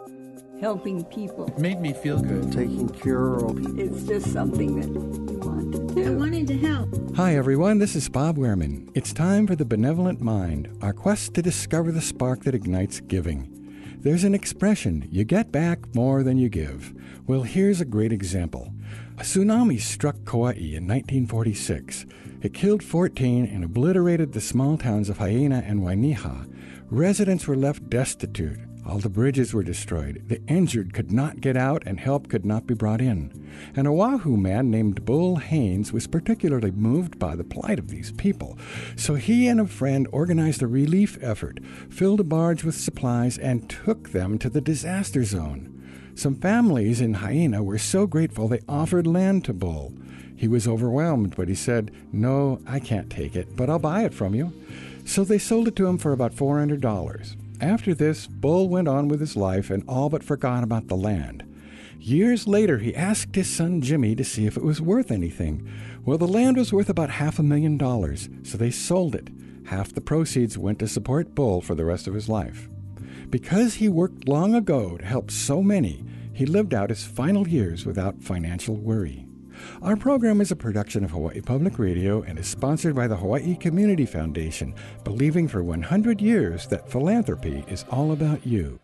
helping people. It made me feel good. Taking care of people. It's just something that you want to do. I wanted to help. Hi, everyone. This is Bob Wehrman. It's time for The Benevolent Mind, our quest to discover the spark that ignites giving. There's an expression, you get back more than you give. Well, here's a great example. A tsunami struck Kauai in 1946. It killed 14 and obliterated the small towns of Haena and Wainiha. Residents were left destitute. All the bridges were destroyed. The injured could not get out and help could not be brought in. An Oahu man named Bull Haynes was particularly moved by the plight of these people. So he and a friend organized a relief effort, filled a barge with supplies, and took them to the disaster zone. Some families in Haena were so grateful they offered land to Bull. He was overwhelmed, but he said, "No, I can't take it, but I'll buy it from you." So they sold it to him for about $400. After this, Bull went on with his life and all but forgot about the land. Years later, he asked his son Jimmy to see if it was worth anything. Well, the land was worth about $500,000, so they sold it. Half the proceeds went to support Bull for the rest of his life. Because he worked long ago to help so many, he lived out his final years without financial worry. Our program is a production of Hawaii Public Radio and is sponsored by the Hawaii Community Foundation, believing for 100 years that philanthropy is all about you.